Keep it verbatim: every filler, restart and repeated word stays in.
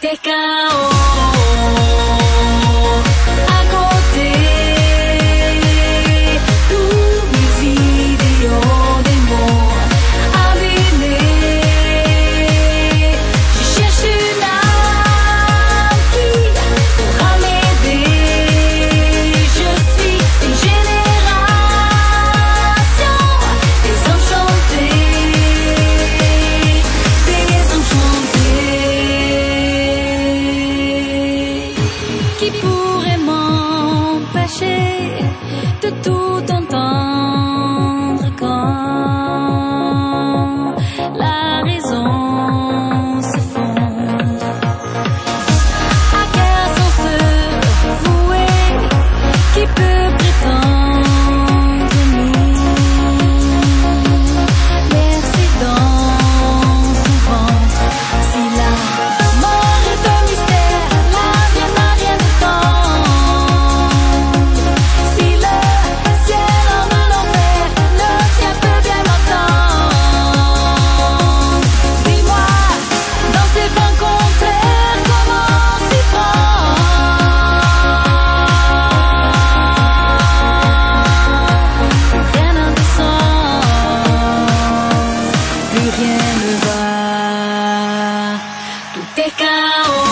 est chaos. À côté, tous mes idéaux, des mots abîmés. Je cherche une âme qui pourra m'aider. Je suis une génération désenchantée, désenchantée. Qui pourrait m'empêcher de tout entendre quand la raison s'effondre? À quel sens se vouer? Qui peut prétendre nous bercer dans son ventre? Si la mort est un mystère, la vie n'a rien de tendre. Si le ciel en de l'enfer, le tien peut bien m'entendre. Dis-moi, dans ces vents contraires, comment s'y prendre? Rien n'a de sens, plus rien ne va, tout est chaos.